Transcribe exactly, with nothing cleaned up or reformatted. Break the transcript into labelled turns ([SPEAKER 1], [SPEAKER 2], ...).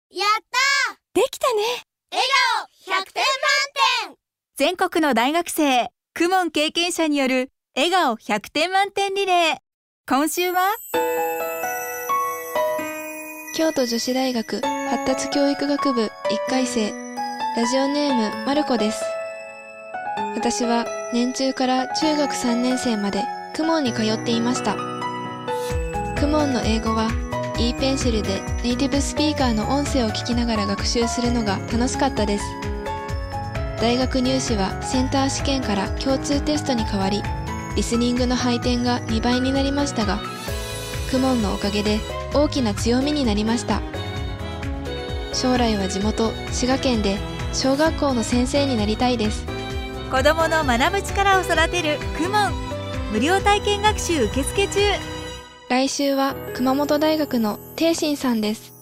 [SPEAKER 1] やったー、
[SPEAKER 2] できたね。
[SPEAKER 1] 笑顔ひゃくてん満点。
[SPEAKER 2] 全国の大学生、公文経験者による笑顔ひゃくてん満点リレー。今週は
[SPEAKER 3] 京都女子大学発達教育学部いっかい生、ラジオネームまるこです。私は年中から中学さんねん生まで公文に通っていました。公文の英語は e ペンシルでネイティブスピーカーの音声を聞きながら学習するのが楽しかったです。大学入試はセンター試験から共通テストに変わり、リスニングの配点がにばいになりましたが、公文のおかげで大きな強みになりました。将来は地元滋賀県で小学校の先生になりたいです。
[SPEAKER 2] 子どもの学ぶ力を育てる公文、無料体験学習受付中。
[SPEAKER 3] 来週は熊本大学のていしんさんです。